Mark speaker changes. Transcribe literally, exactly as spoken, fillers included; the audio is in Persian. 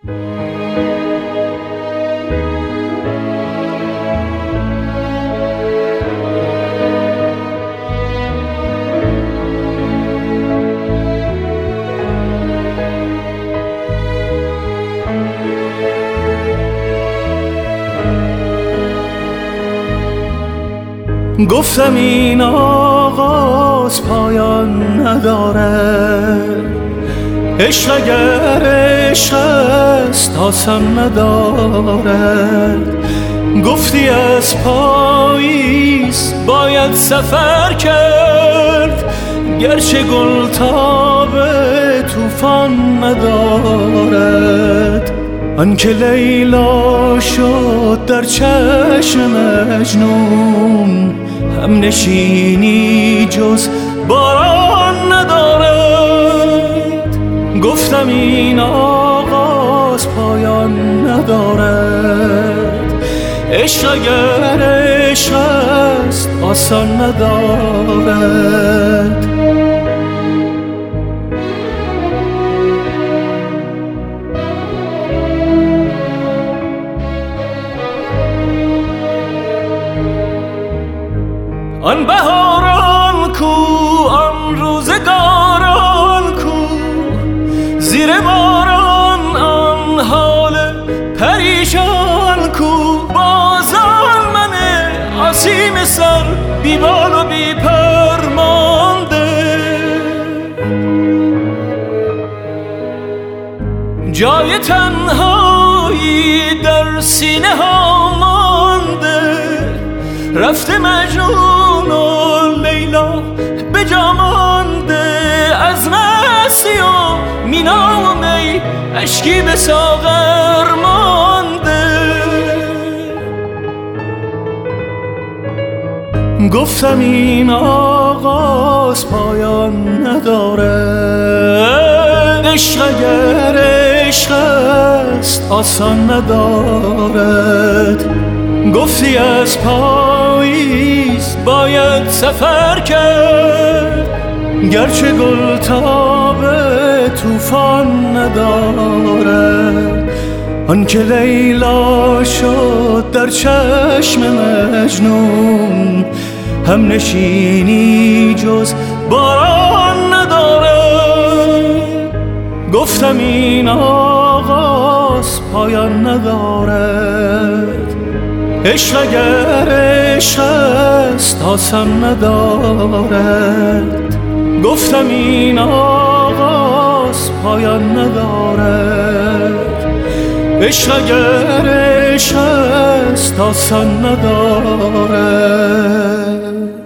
Speaker 1: گفتم این آغاز پایان نداره، عشق اگر عشق است آسان نداره. گفتی از پاییز باید سفر کرد، گرچه گل تاب طوفان ندارد. آنکه لیلا شد در چشم مجنون، هم نشینی جز باران ندارد. گفتم این آغاز پایان ندارد، عشق اگر عشق است آسان ندارد. آن بهاران کو، آن روزگاران کو، زیر باران آن حال پریشان کو. بازان من آسیم سر بی بال و بی پر مانده، جای تنهایی در سینه ها مانده. رفته مجنون و لیلا به جا مانده، از مستی و مینا و می اشکی به ساغر مانده. گفتم این آغاز پایان نداره، عشق اگر عشق است آسان ندارد. گفتی از پاییز باید سفر کرد، گرچه گل تاب طوفان ندارد. آنکه لیلا شد در چشم مجنون، هم نشینی جز باران ندارد. گفتم این آغاز پایان ندارد، عشق اگر عشق است آسان ندارد. گفتم این آغاز پایان ندارد، عشق اگر عشق است آسان ندارد.